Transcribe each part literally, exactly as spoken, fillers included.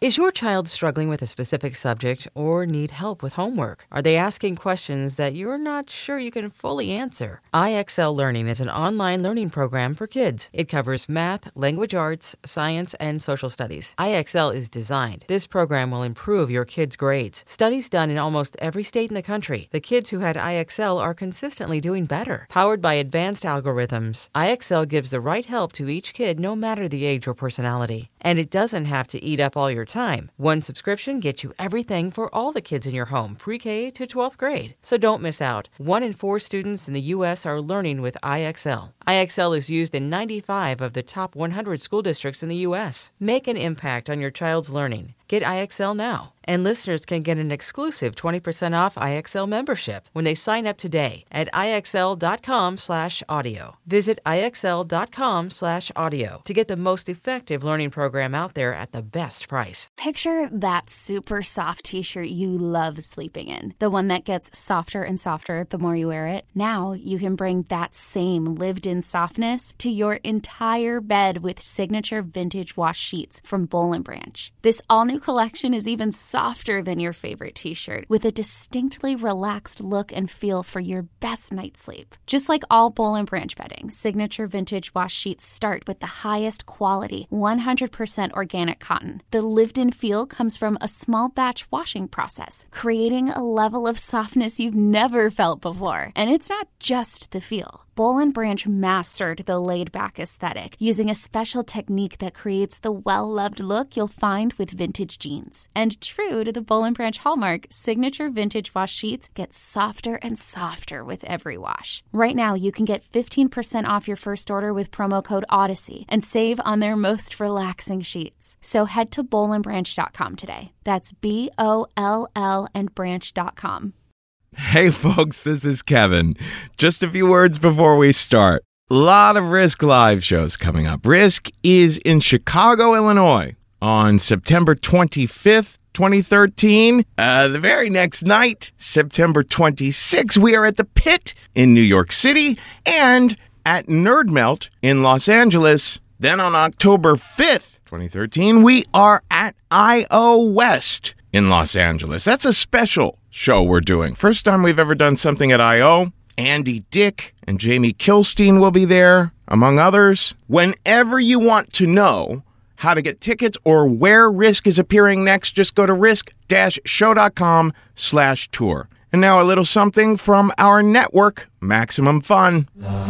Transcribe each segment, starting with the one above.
Is your child struggling with a specific subject or need help with homework? Are they asking questions that you're not sure you can fully answer? I X L Learning is an online learning program for kids. It covers math, language arts, science, and social studies. I X L is designed. This program will improve your kids' grades. Studies done in almost every state in the country. The kids who had I X L are consistently doing better. Powered by advanced algorithms, I X L gives the right help to each kid no matter the age or personality. And it doesn't have to eat up all your time. One subscription gets you everything for all the kids in your home, pre-K to twelfth grade. So don't miss out. One in four students in the U S are learning with I X L. I X L is used in ninety-five of the top one hundred school districts in the U S. Make an impact on your child's learning. Get I X L now. And listeners can get an exclusive twenty percent off I X L membership when they sign up today at IXL.com slash audio. Visit IXL.com slash audio to get the most effective learning program out there at the best price. Picture that super soft t-shirt you love sleeping in. The one that gets softer and softer the more you wear it. Now you can bring that same lived-in softness to your entire bed with signature vintage wash sheets from Boll and Branch. This all-new collection is even softer than your favorite t-shirt, with a distinctly relaxed look and feel for your best night's sleep. Just like all Boll and Branch bedding, signature vintage wash sheets start with the highest quality, one hundred percent organic cotton. The lived-in feel comes from a small batch washing process, creating a level of softness you've never felt before. And it's not just the feel. Boll and Branch mastered the laid-back aesthetic using a special technique that creates the well-loved look you'll find with vintage jeans. And true to the Boll and Branch hallmark, signature vintage wash sheets get softer and softer with every wash. Right now, you can get fifteen percent off your first order with promo code Odyssey and save on their most relaxing sheets. So head to boll and branch dot com today. That's B O L L and branch dot com. Hey folks, this is Kevin. Just a few words before we start. A lot of Risk live shows coming up. Risk is in Chicago, Illinois on September twenty-fifth, twenty thirteen. Uh, the very next night, September twenty-sixth, we are at the Pit in New York City and at Nerd Melt in Los Angeles. Then on October fifth, twenty thirteen, we are at I O West in Los Angeles. That's a special show we're doing. First time we've ever done something at I O. Andy Dick and Jamie Kilstein will be there, among others. Whenever you want to know how to get tickets or where Risk is appearing next, just go to risk-show.com slash tour. And now a little something from our network, Maximum Fun.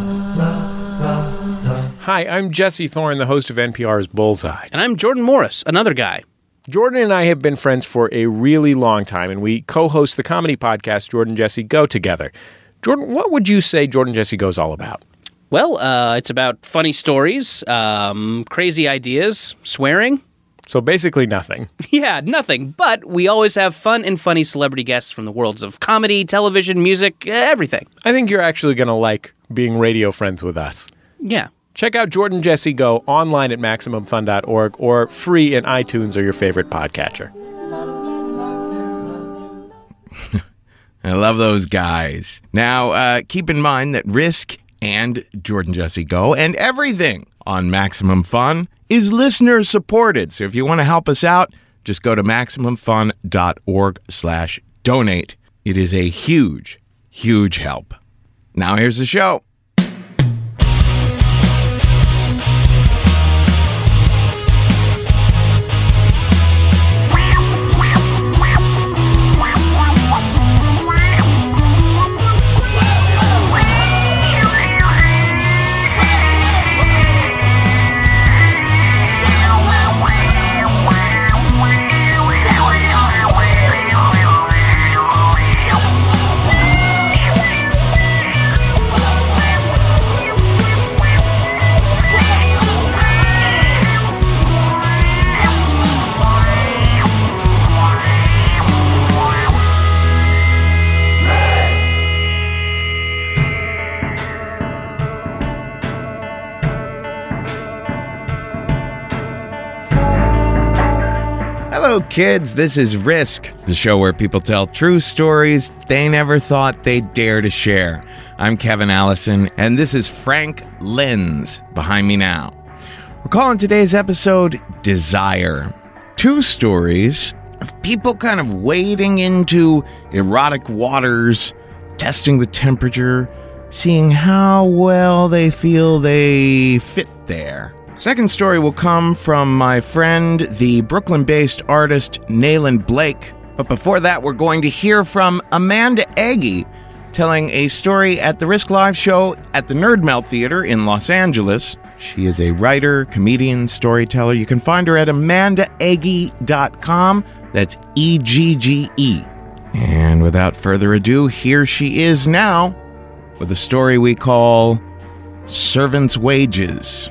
Hi, I'm Jesse Thorne, the host of N P R's Bullseye. And I'm Jordan Morris, another guy. Jordan and I have been friends for a really long time, and we co-host the comedy podcast Jordan Jesse Go together. Jordan, what would you say Jordan Jesse Go is all about? Well, uh, it's about funny stories, um, crazy ideas, swearing. So basically nothing. Yeah, nothing. But we always have fun and funny celebrity guests from the worlds of comedy, television, music, everything. I think you're actually going to like being radio friends with us. Yeah. Check out Jordan Jesse Go online at maximum fun dot org or free in iTunes or your favorite podcatcher. I love those guys. Now, uh, keep in mind that Risk and Jordan Jesse Go and everything on Maximum Fun is listener supported. So if you want to help us out, just go to maximum fun dot org slash donate. It is a huge, huge help. Now here's the show. Hello, kids. This is Risk, the show where people tell true stories they never thought they'd dare to share. I'm Kevin Allison, and this is Frank Lenz behind me now. We're calling today's episode Desire. two stories of people kind of wading into erotic waters, testing the temperature, seeing how well they feel they fit there. Second story will come from my friend, the Brooklyn-based artist Nayland Blake. But before that, we're going to hear from Amanda Egge, telling a story at the Risk Live show at the Nerd Melt Theater in Los Angeles. She is a writer, comedian, storyteller. You can find her at amanda egge dot com. That's E G G E. And without further ado, here she is now with a story we call Servant's Wages.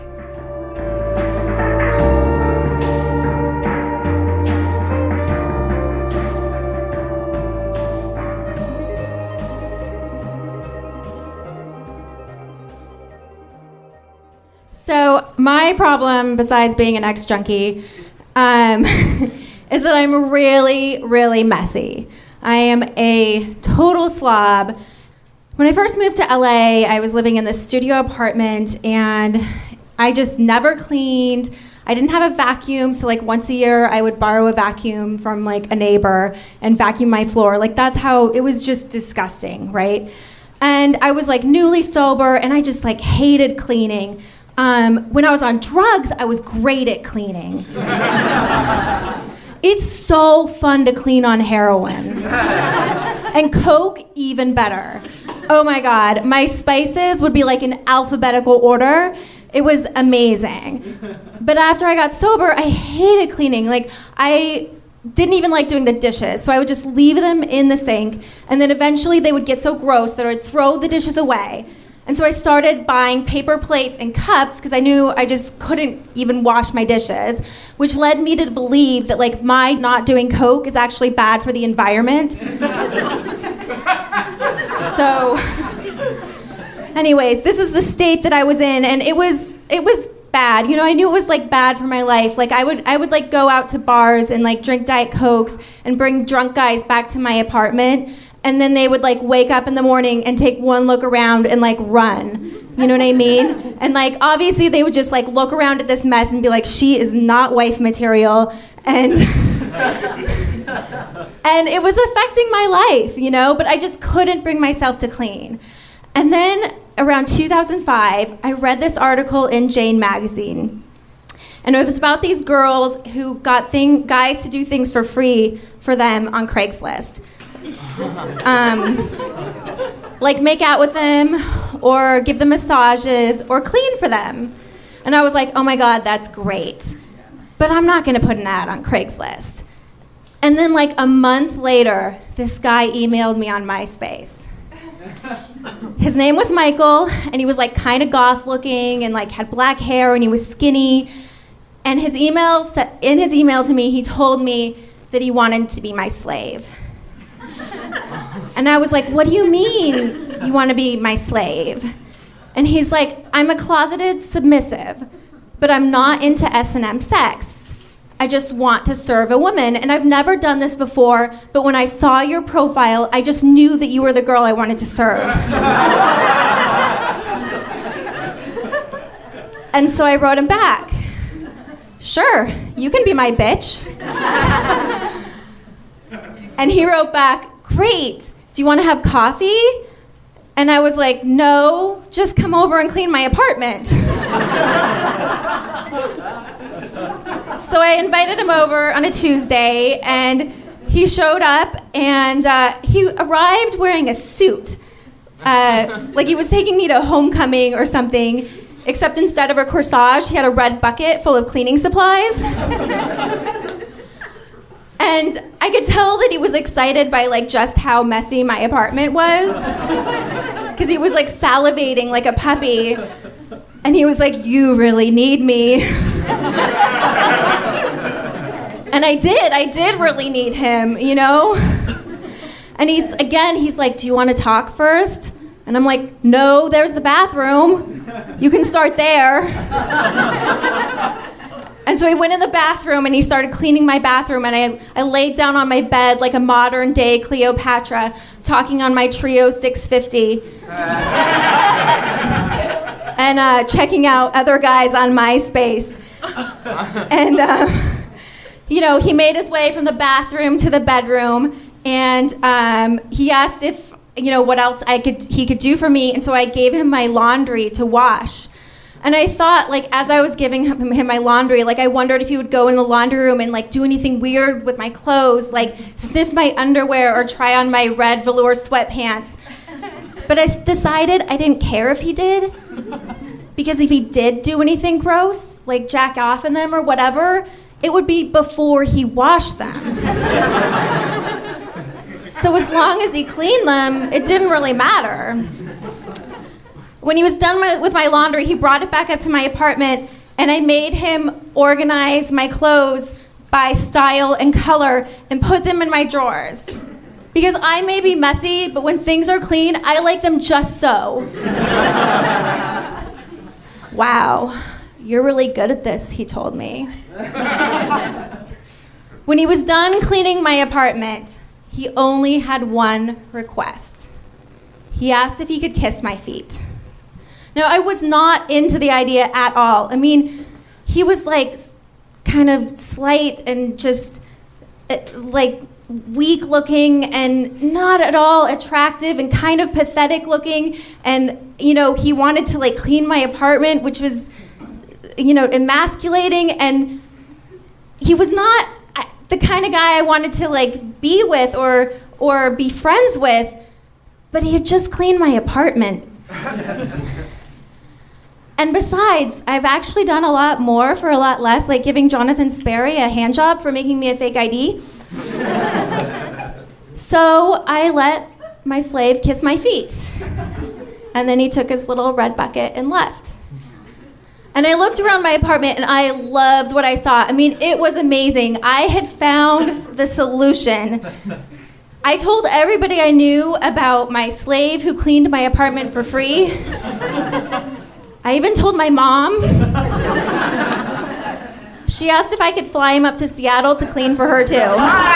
So my problem, besides being an ex-junkie, um, is that I'm really, really messy. I am a total slob. When I first moved to L A, I was living in this studio apartment, and I just never cleaned. I didn't have a vacuum, so like once a year I would borrow a vacuum from like a neighbor and vacuum my floor. Like that's how, it was just disgusting, right? And I was like newly sober, and I just like hated cleaning. Um, when I was on drugs, I was great at cleaning. It's so fun to clean on heroin. And coke, even better. Oh my God, my spices would be like in alphabetical order. It was amazing. But after I got sober, I hated cleaning. Like, I didn't even like doing the dishes, so I would just leave them in the sink, and then eventually they would get so gross that I would throw the dishes away. And so I started buying paper plates and cups because I knew I just couldn't even wash my dishes, which led me to believe that like my not doing coke is actually bad for the environment. So, anyways, this is the state that I was in, and it was it was bad. You know, I knew it was like bad for my life. Like I would I would like go out to bars and like drink Diet Cokes and bring drunk guys back to my apartment. And then they would like wake up in the morning and take one look around and like run. You know what I mean? And like obviously they would just like look around at this mess and be like, she is not wife material. And and it was affecting my life, you know, but I just couldn't bring myself to clean. And then around two thousand five, I read this article in Jane magazine. And it was about these girls who got thing, guys to do things for free for them on Craigslist. Um, like make out with them or give them massages or clean for them. And I was like, oh my God, that's great. But I'm not going to put an ad on Craigslist. And then like a month later, this guy emailed me on MySpace. His name was Michael, and he was like kind of goth looking and like had black hair, and he was skinny. And his email, in his email to me, he told me that he wanted to be my slave. And I was like, what do you mean you want to be my slave? And he's like, I'm a closeted submissive, but I'm not into S and M sex. I just want to serve a woman, and I've never done this before, but when I saw your profile, I just knew that you were the girl I wanted to serve. And so I wrote him back. Sure, you can be my bitch. And he wrote back, great, do you want to have coffee? And I was like, no, just come over and clean my apartment. So I invited him over on a Tuesday, and he showed up, and uh, he arrived wearing a suit. Uh, like he was taking me to homecoming or something, except instead of a corsage, he had a red bucket full of cleaning supplies. And I could tell that he was excited by like just how messy my apartment was. Because he was like salivating like a puppy. And he was like, you really need me. And I did, I did really need him, you know? And he's, again, he's like, do you want to talk first? And I'm like, no, there's the bathroom. You can start there. And so he went in the bathroom and he started cleaning my bathroom, and I, I laid down on my bed like a modern day Cleopatra, talking on my Trio six fifty. And uh, checking out other guys on MySpace. And uh, you know, he made his way from the bathroom to the bedroom, and um, he asked if, you know, what else I could he could do for me, and so I gave him my laundry to wash. And I thought, like, as I was giving him, him my laundry, like, I wondered if he would go in the laundry room and, like, do anything weird with my clothes, like, sniff my underwear or try on my red velour sweatpants. But I decided I didn't care if he did, because if he did do anything gross, like jack off in them or whatever, it would be before he washed them. So as long as he cleaned them, it didn't really matter. When he was done with my laundry, he brought it back up to my apartment, and I made him organize my clothes by style and color and put them in my drawers. Because I may be messy, but when things are clean, I like them just so. Wow, you're really good at this, he told me. When he was done cleaning my apartment, he only had one request. He asked if he could kiss my feet. Now, I was not into the idea at all. I mean, he was like kind of slight and just uh, like weak looking and not at all attractive and kind of pathetic looking. And, you know, he wanted to like clean my apartment, which was, you know, emasculating. And he was not the kind of guy I wanted to like be with or or be friends with. But he had just cleaned my apartment. And besides, I've actually done a lot more for a lot less, like giving Jonathan Sperry a hand job for making me a fake I D. So I let my slave kiss my feet. And then he took his little red bucket and left. And I looked around my apartment and I loved what I saw. I mean, it was amazing. I had found the solution. I told everybody I knew about my slave who cleaned my apartment for free. I even told my mom. She asked if I could fly him up to Seattle to clean for her too.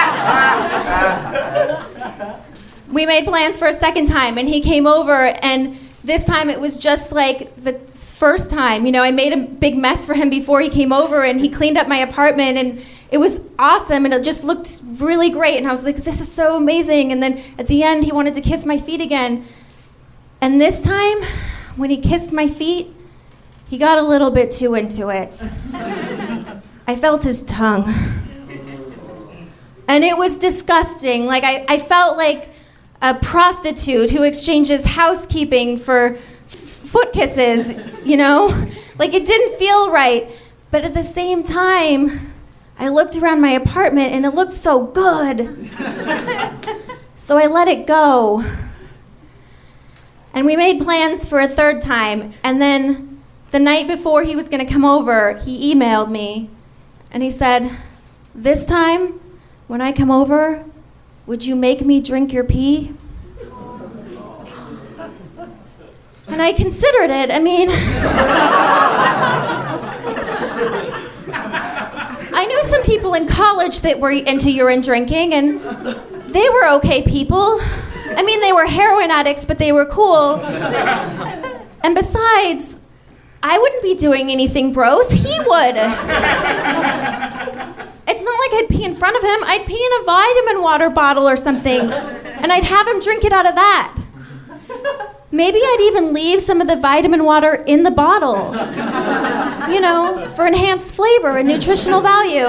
We made plans for a second time, and he came over, and this time it was just like the first time. You know, I made a big mess for him before he came over, and he cleaned up my apartment, and it was awesome, and it just looked really great, and I was like, this is so amazing. And then at the end, he wanted to kiss my feet again. And this time, when he kissed my feet, he got a little bit too into it. I felt his tongue. And it was disgusting. Like, I, I felt like a prostitute who exchanges housekeeping for f- foot kisses, you know? Like, it didn't feel right. But at the same time, I looked around my apartment and it looked so good. So I let it go. And we made plans for a third time. And then the night before he was going to come over, he emailed me. And he said, this time, when I come over, would you make me drink your pee? And I considered it. I mean, I knew some people in college that were into urine drinking, and they were okay people. I mean, they were heroin addicts, but they were cool. And besides, I wouldn't be doing anything gross. He would. It's not like I'd pee in front of him. I'd pee in a vitamin water bottle or something, and I'd have him drink it out of that. Maybe I'd even leave some of the vitamin water in the bottle, you know, for enhanced flavor and nutritional value.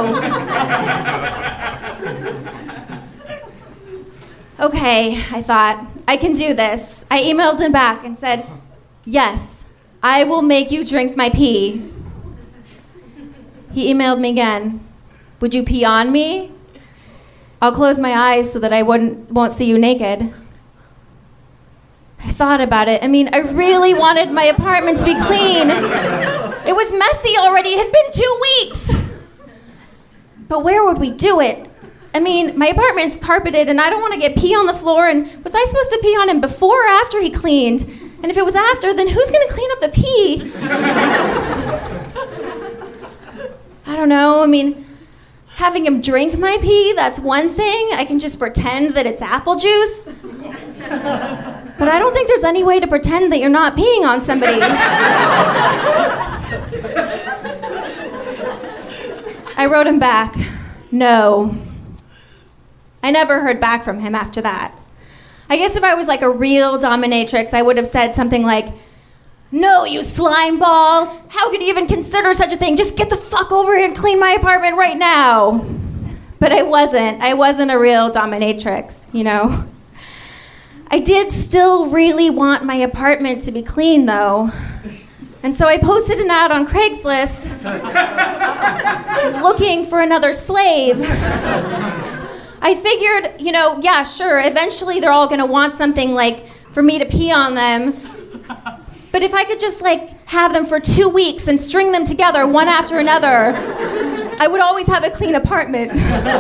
Okay, I thought, I can do this. I emailed him back and said, yes, I will make you drink my pee. He emailed me again. Would you pee on me? I'll close my eyes so that I wouldn't, won't see you naked. I thought about it. I mean, I really wanted my apartment to be clean. It was messy already. It had been two weeks. But where would we do it? I mean, my apartment's carpeted, and I don't want to get pee on the floor. And was I supposed to pee on him before or after he cleaned? And if it was after, then who's going to clean up the pee? I don't know. I mean, having him drink my pee, that's one thing. I can just pretend that it's apple juice. But I don't think there's any way to pretend that you're not peeing on somebody. I wrote him back. no. I never heard back from him after that. I guess if I was like a real dominatrix, I would have said something like, no, you slime ball. How could you even consider such a thing? Just get the fuck over here and clean my apartment right now. But I wasn't. I wasn't a real dominatrix, you know. I did still really want my apartment to be clean, though. And so I posted an ad on Craigslist looking for another slave. I figured, you know, yeah, sure, eventually they're all going to want something like for me to pee on them. But if I could just like have them for two weeks and string them together one after another, I would always have a clean apartment.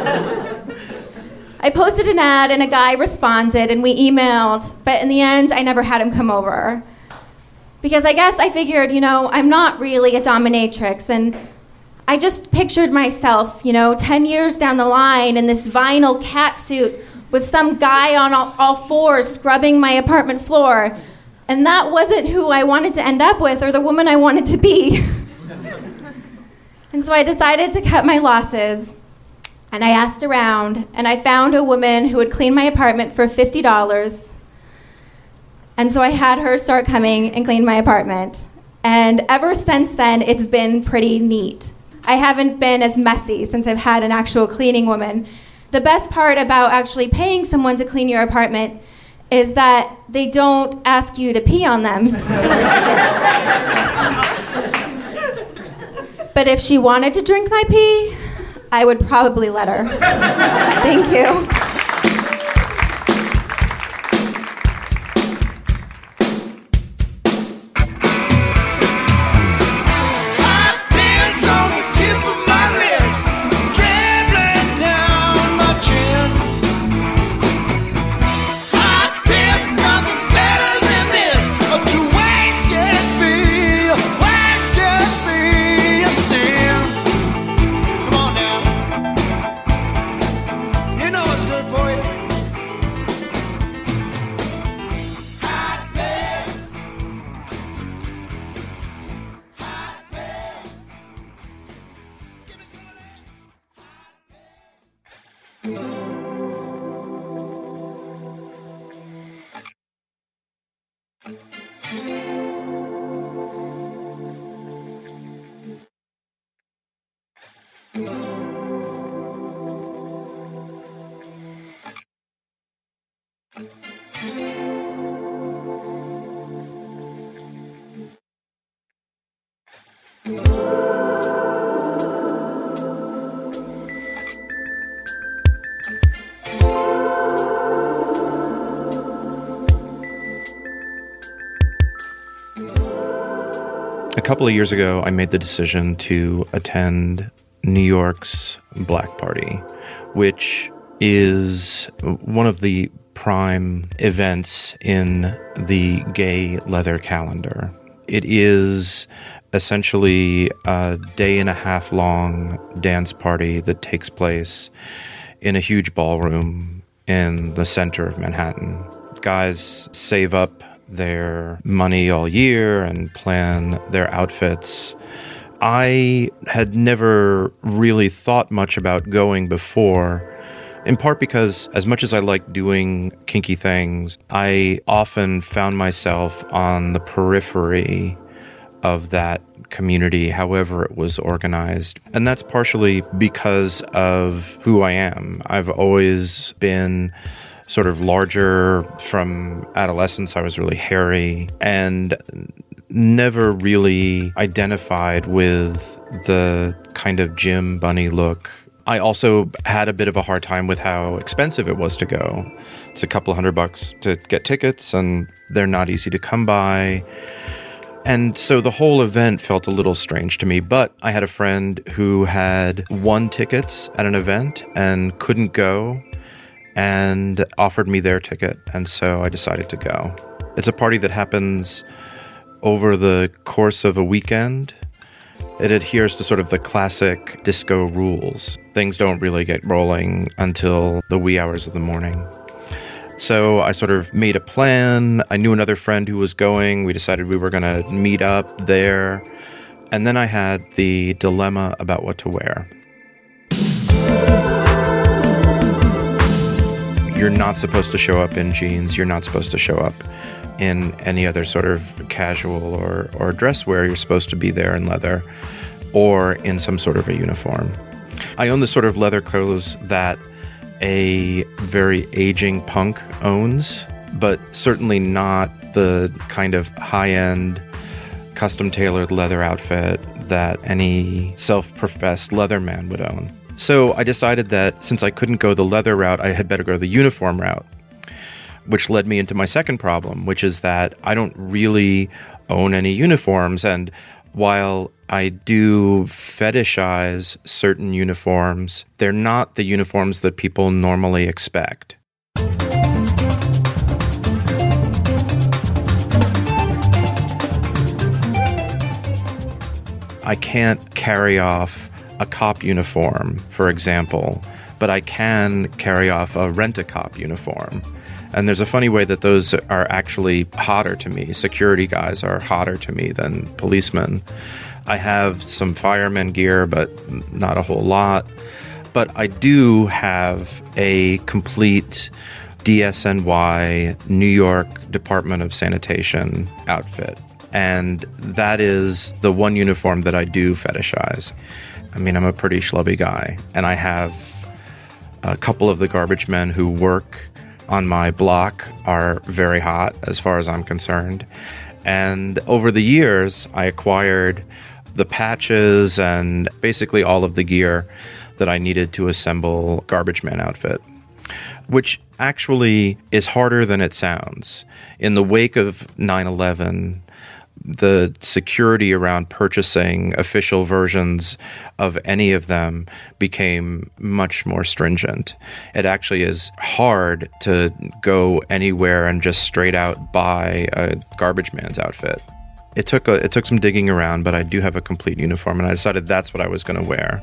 I posted an ad and a guy responded and we emailed, but in the end I never had him come over. Because I guess I figured, you know, I'm not really a dominatrix, and I just pictured myself, you know, ten years down the line in this vinyl cat suit with some guy on all, all fours scrubbing my apartment floor. And that wasn't who I wanted to end up with or the woman I wanted to be. And so I decided to cut my losses. And I asked around, and I found a woman who would clean my apartment for fifty dollars. And so I had her start coming and clean my apartment. And ever since then, it's been pretty neat. I haven't been as messy since I've had an actual cleaning woman. The best part about actually paying someone to clean your apartment is that they don't ask you to pee on them. But if she wanted to drink my pee, I would probably let her. Thank you. A couple of years ago, I made the decision to attend New York's Black Party, which is one of the prime events in the gay leather calendar. It is essentially a day and a half long dance party that takes place in a huge ballroom in the center of Manhattan. Guys save up their money all year and plan their outfits. I had never really thought much about going before, in part because as much as I like doing kinky things, I often found myself on the periphery of that community, however it was organized. And that's partially because of who I am. I've always been sort of larger. From adolescence, I was really hairy and never really identified with the kind of gym bunny look. I also had a bit of a hard time with how expensive it was to go. It's a couple hundred bucks to get tickets, and they're not easy to come by. And so the whole event felt a little strange to me, but I had a friend who had won tickets at an event and couldn't go, and offered me their ticket, and so I decided to go. It's a party that happens over the course of a weekend. It adheres to sort of the classic disco rules. Things don't really get rolling until the wee hours of the morning. So I sort of made a plan. I knew another friend who was going. We decided we were going to meet up there. And then I had the dilemma about what to wear. You're not supposed to show up in jeans. You're not supposed to show up in any other sort of casual or, or dress wear. You're supposed to be there in leather or in some sort of a uniform. I own the sort of leather clothes that a very aging punk owns, but certainly not the kind of high-end, custom-tailored leather outfit that any self-professed leatherman would own. So I decided that since I couldn't go the leather route, I had better go the uniform route, which led me into my second problem, which is that I don't really own any uniforms. And while I do fetishize certain uniforms, they're not the uniforms that people normally expect. I can't carry off a cop uniform, for example, but I can carry off a rent-a-cop uniform. And there's a funny way that those are actually hotter to me. Security guys are hotter to me than policemen. I have some fireman gear, but not a whole lot. But I do have a complete D S N Y New York Department of Sanitation outfit. And that is the one uniform that I do fetishize. I mean, I'm a pretty schlubby guy, and I have a couple of the garbage men who work on my block are very hot as far as I'm concerned. And over the years, I acquired the patches and basically all of the gear that I needed to assemble Garbage Man outfit, which actually is harder than it sounds. In the wake of nine eleven, the security around purchasing official versions of any of them became much more stringent. It actually is hard to go anywhere and just straight out buy a Garbage Man's outfit. It took a, it took some digging around, but I do have a complete uniform, and I decided that's what I was going to wear.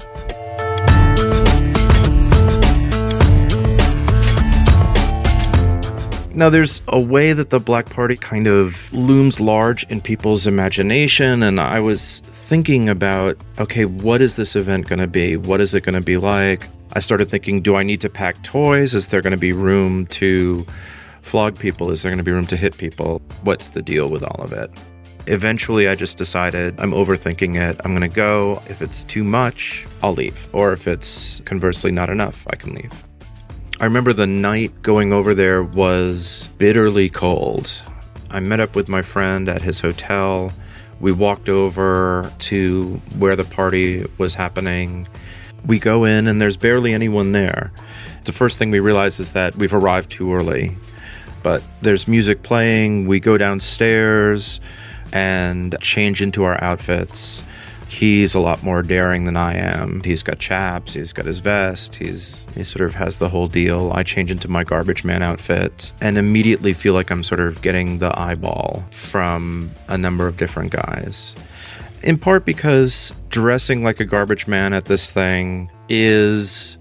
Now, there's a way that the Black Party kind of looms large in people's imagination, and I was thinking about, okay, what is this event going to be? What is it going to be like? I started thinking, do I need to pack toys? Is there going to be room to flog people? Is there going to be room to hit people? What's the deal with all of it? Eventually, I just decided I'm overthinking it. I'm going to go. If it's too much, I'll leave. Or if it's conversely not enough, I can leave. I remember the night going over there was bitterly cold. I met up with my friend at his hotel. We walked over to where the party was happening. We go in and there's barely anyone there. The first thing we realize is that we've arrived too early. But there's music playing. We go downstairs and change into our outfits. He's a lot more daring than I am. He's got chaps, he's got his vest, he's he sort of has the whole deal. I change into my Garbage Man outfit and immediately feel like I'm sort of getting the eyeball from a number of different guys. In part because dressing like a garbage man at this thing is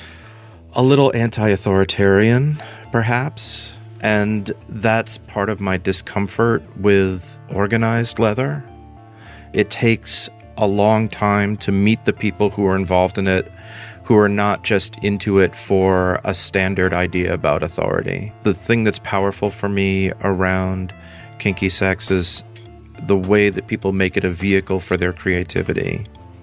a little anti-authoritarian, perhaps. And that's part of my discomfort with organized leather. It takes a long time to meet the people who are involved in it, who are not just into it for a standard idea about authority. The thing that's powerful for me around kinky sex is the way that people make it a vehicle for their creativity.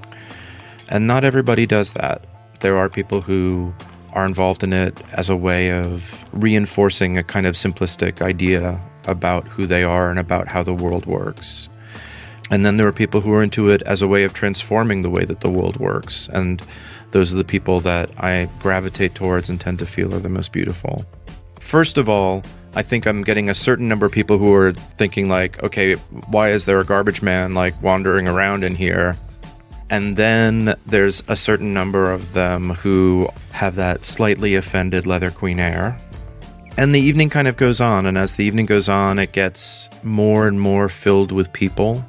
And not everybody does that. There are people who are involved in it as a way of reinforcing a kind of simplistic idea about who they are and about how the world works. And then there are people who are into it as a way of transforming the way that the world works. And those are the people that I gravitate towards and tend to feel are the most beautiful. First of all, I think I'm getting a certain number of people who are thinking like, okay, why is there a garbage man like wandering around in here? And then there's a certain number of them who have that slightly offended leather queen air. And the evening kind of goes on. And as the evening goes on, it gets more and more filled with people.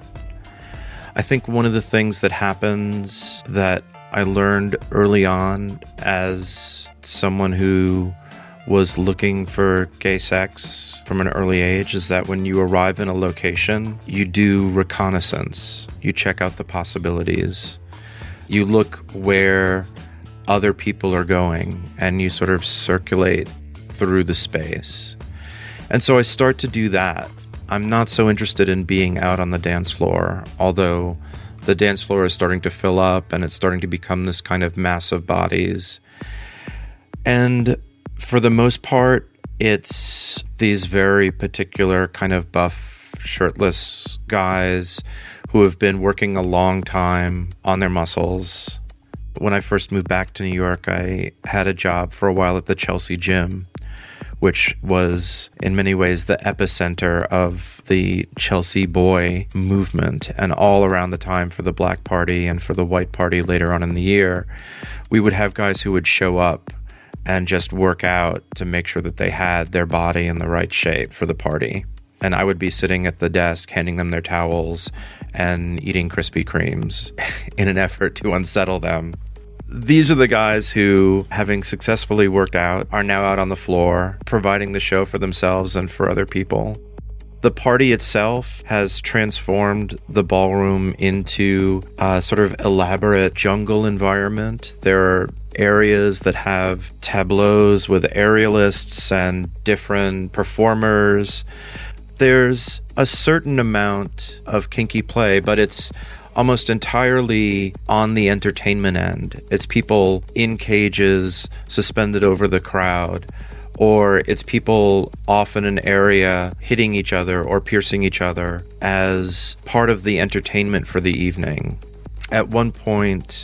I think one of the things that happens that I learned early on as someone who was looking for gay sex from an early age is that when you arrive in a location, you do reconnaissance. You check out the possibilities. You look where other people are going and you sort of circulate through the space. And so I start to do that. I'm not so interested in being out on the dance floor, although the dance floor is starting to fill up and it's starting to become this kind of mass of bodies. And for the most part, it's these very particular kind of buff, shirtless guys who have been working a long time on their muscles. When I first moved back to New York, I had a job for a while at the Chelsea Gym, which was in many ways the epicenter of the Chelsea boy movement. And all around the time for the Black Party and for the White Party later on in the year, we would have guys who would show up and just work out to make sure that they had their body in the right shape for the party. And I would be sitting at the desk handing them their towels and eating Krispy Kremes in an effort to unsettle them. These are the guys who, having successfully worked out, are now out on the floor, providing the show for themselves and for other people. The party itself has transformed the ballroom into a sort of elaborate jungle environment. There are areas that have tableaus with aerialists and different performers. There's a certain amount of kinky play, but it's almost entirely on the entertainment end. It's people in cages suspended over the crowd, or it's people off in an area hitting each other or piercing each other as part of the entertainment for the evening. At one point,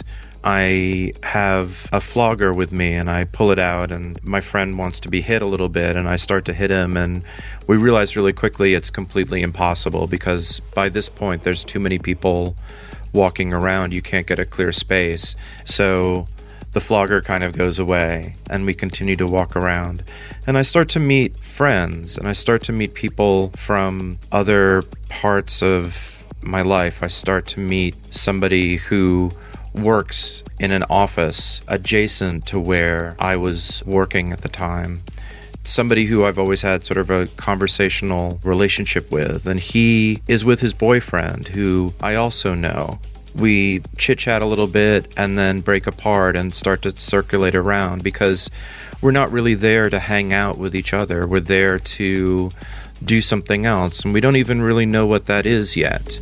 I have a flogger with me and I pull it out and my friend wants to be hit a little bit and I start to hit him, and we realize really quickly it's completely impossible because by this point there's too many people walking around. You can't get a clear space. So the flogger kind of goes away and we continue to walk around. And I start to meet friends and I start to meet people from other parts of my life. I start to meet somebody who works in an office adjacent to where I was working at the time. Somebody who I've always had sort of a conversational relationship with, and he is with his boyfriend, who I also know. We chit-chat a little bit and then break apart and start to circulate around because we're not really there to hang out with each other. We're there to do something else, and we don't even really know what that is yet.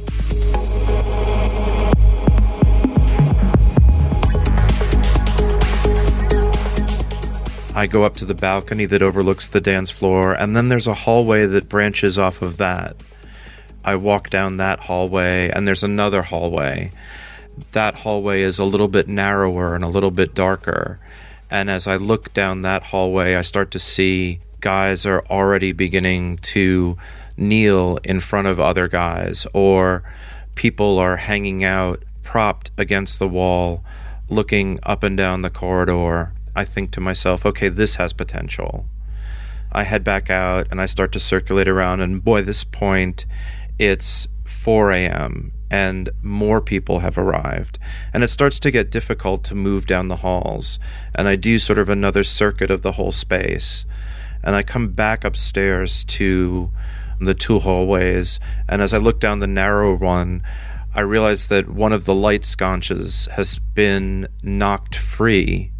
I go up to the balcony that overlooks the dance floor, and then there's a hallway that branches off of that. I walk down that hallway, and there's another hallway. That hallway is a little bit narrower and a little bit darker. And as I look down that hallway, I start to see guys are already beginning to kneel in front of other guys, or people are hanging out, propped against the wall, looking up and down the corridor. I think to myself, okay, this has potential. I head back out and I start to circulate around, and boy, this point, it's four a.m. and more people have arrived. And it starts to get difficult to move down the halls. And I do sort of another circuit of the whole space. And I come back upstairs to the two hallways. And as I look down the narrow one, I realize that one of the light sconces has been knocked free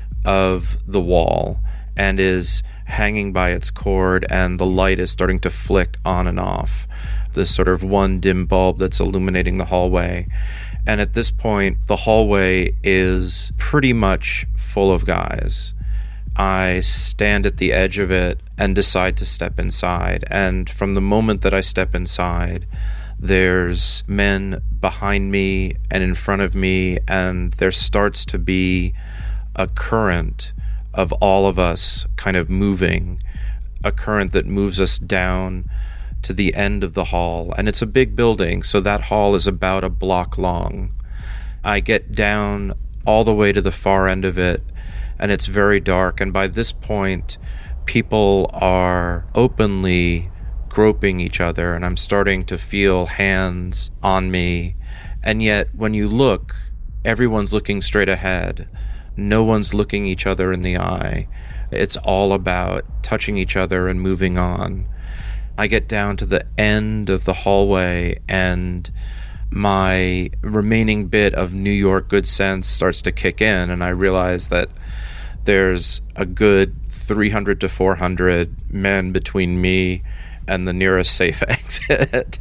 of the wall and is hanging by its cord, and the light is starting to flick on and off. This sort of one dim bulb that's illuminating the hallway. And at this point, the hallway is pretty much full of guys. I stand at the edge of it and decide to step inside. And from the moment that I step inside, there's men behind me and in front of me, and there starts to be a current of all of us kind of moving, a current that moves us down to the end of the hall. And it's a big building, so that hall is about a block long. I get down all the way to the far end of it, and it's very dark. And by this point, people are openly groping each other, and I'm starting to feel hands on me. And yet, when you look, everyone's looking straight ahead. No one's looking each other in the eye. It's all about touching each other and moving on. I get down to the end of the hallway, and my remaining bit of New York good sense starts to kick in, and I realize that there's a good three hundred to four hundred men between me and the nearest safe exit.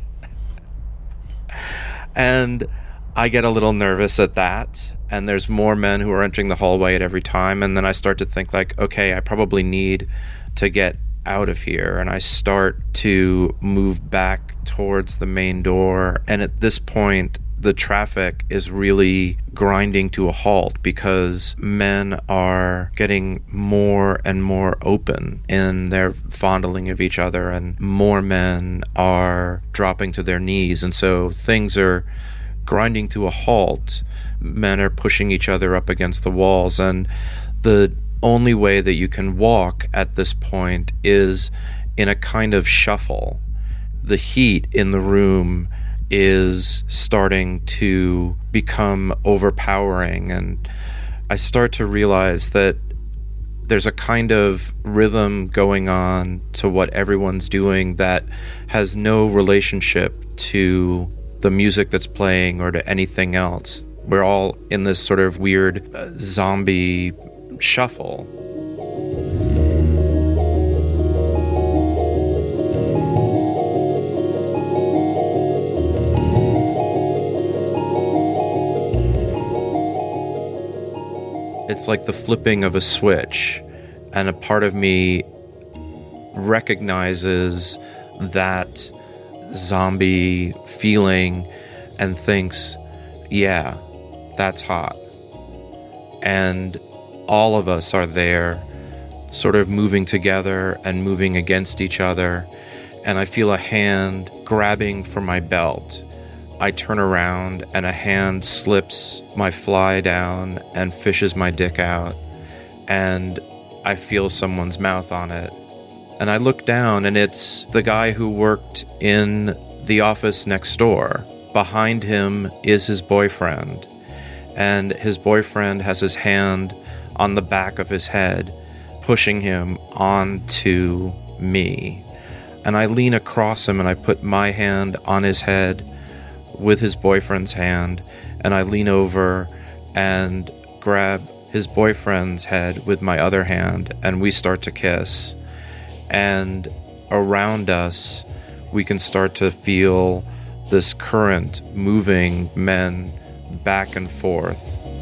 And I get a little nervous at that, and there's more men who are entering the hallway at every time, and then I start to think like, okay, I probably need to get out of here, and I start to move back towards the main door, and at this point the traffic is really grinding to a halt because men are getting more and more open in their fondling of each other, and more men are dropping to their knees, and so things are grinding to a halt. Men are pushing each other up against the walls, and the only way that you can walk at this point is in a kind of shuffle. The heat in the room is starting to become overpowering, and I start to realize that there's a kind of rhythm going on to what everyone's doing that has no relationship to the music that's playing or to anything else. We're all in this sort of weird uh, zombie shuffle. It's like the flipping of a switch, and a part of me recognizes that zombie feeling and thinks, yeah, that's hot. And all of us are there, sort of moving together and moving against each other, and I feel a hand grabbing for my belt. I turn around and a hand slips my fly down and fishes my dick out, and I feel someone's mouth on it. And I look down, and it's the guy who worked in the office next door. Behind him is his boyfriend, and his boyfriend has his hand on the back of his head, pushing him onto me. And I lean across him, and I put my hand on his head with his boyfriend's hand, and I lean over and grab his boyfriend's head with my other hand, and we start to kiss. And around us, we can start to feel this current moving men back and forth.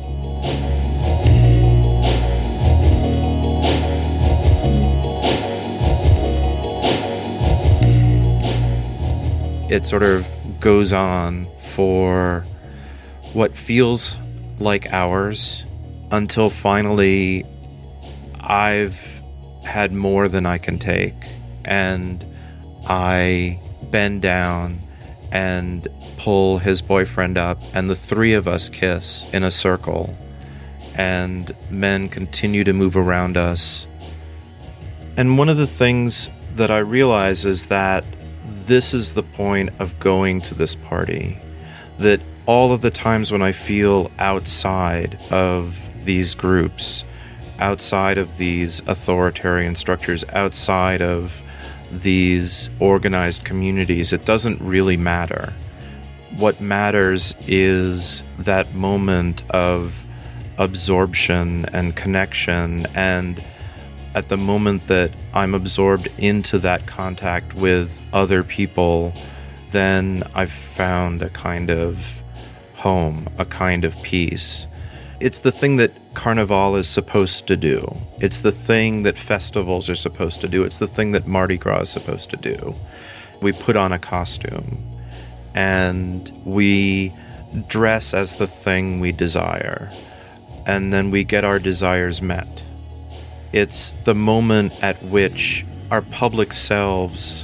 It sort of goes on for what feels like hours until finally I've had more than I can take, and I bend down and pull his boyfriend up, and the three of us kiss in a circle, and men continue to move around us. And one of the things that I realize is that this is the point of going to this party, that all of the times when I feel outside of these groups, outside of these authoritarian structures, outside of these organized communities, it doesn't really matter. What matters is that moment of absorption and connection, and at the moment that I'm absorbed into that contact with other people, then I've found a kind of home, a kind of peace. It's the thing that Carnival is supposed to do. It's the thing that festivals are supposed to do. It's the thing that Mardi Gras is supposed to do. We put on a costume, and we dress as the thing we desire, and then we get our desires met. It's the moment at which our public selves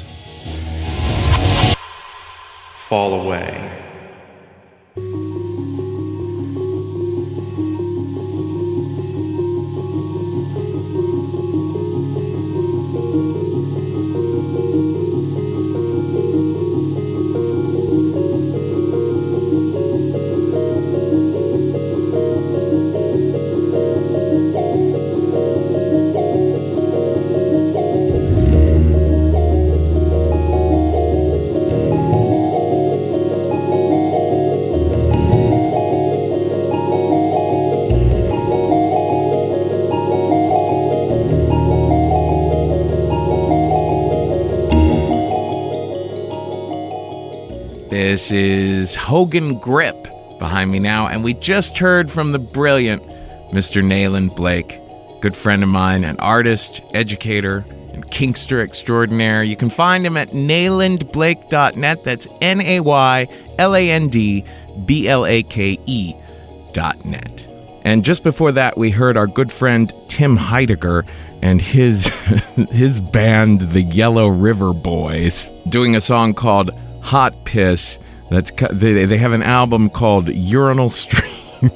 fall away. This is Hogan Grip behind me now, and we just heard from the brilliant Mister Nayland Blake, good friend of mine, an artist, educator, and kinkster extraordinaire. You can find him at nayland blake dot net. That's N A Y L A N D B L A K E dot net. And just before that, we heard our good friend Tim Heidegger and his his band, the Yellow River Boys, doing a song called Hot Piss. That's they they have an album called Urinal Street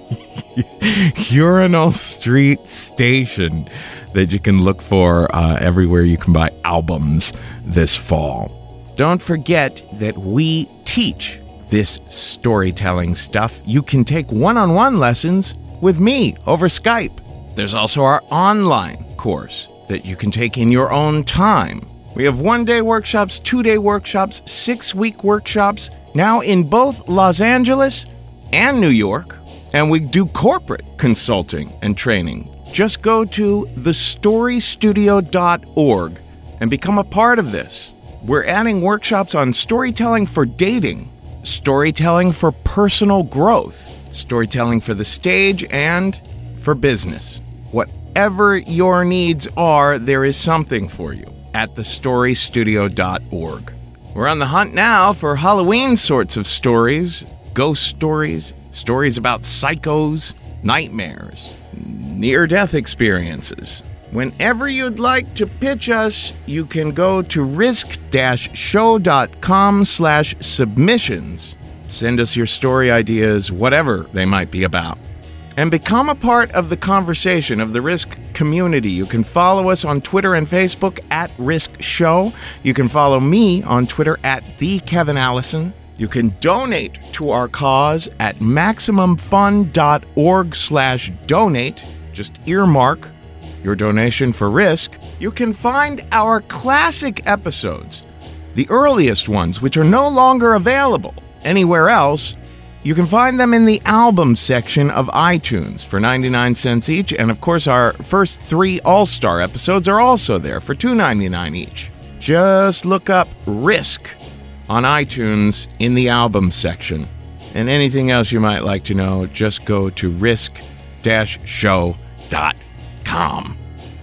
Urinal Street Station that you can look for uh, everywhere you can buy albums this fall. Don't forget that we teach this storytelling stuff. You can take one-on-one lessons with me over Skype. There's also our online course that you can take in your own time. We have one-day workshops, two-day workshops, six-week workshops, now in both Los Angeles and New York. And we do corporate consulting and training. Just go to the story studio dot org and become a part of this. We're adding workshops on storytelling for dating, storytelling for personal growth, storytelling for the stage, and for business. Whatever your needs are, there is something for you at the story studio dot org. We're on the hunt now for Halloween sorts of stories, ghost stories, stories about psychos, nightmares, near-death experiences. Whenever you'd like to pitch us, you can go to risk dash show dot com slash submissions. Send us your story ideas, whatever they might be about. And become a part of the conversation of the Risk community. You can follow us on Twitter and Facebook at Risk Show. You can follow me on Twitter at The Kevin Allison. You can donate to our cause at maximum fund dot org slash donate. Just earmark your donation for Risk. You can find our classic episodes, the earliest ones, which are no longer available anywhere else. You can find them in the album section of iTunes for ninety-nine cents each. And of course, our first three All-Star episodes are also there for two ninety-nine each. Just look up Risk on iTunes in the album section. And anything else you might like to know, just go to risk dash show dot com.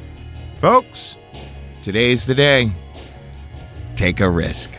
Folks, today's the day. Take a risk.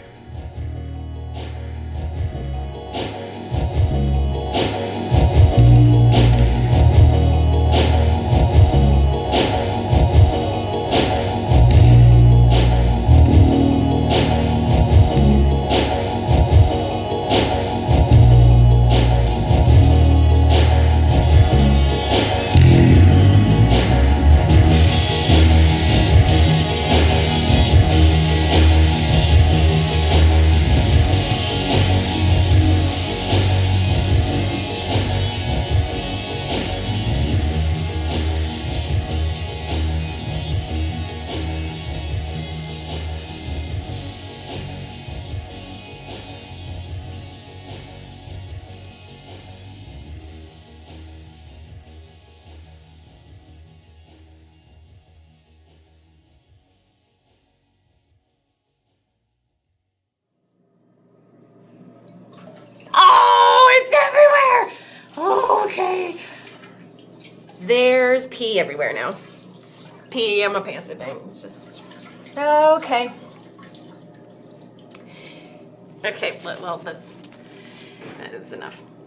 There's pee everywhere now. It's pee on my pants, I think. It's just... Okay. Okay, well, that's... That is enough.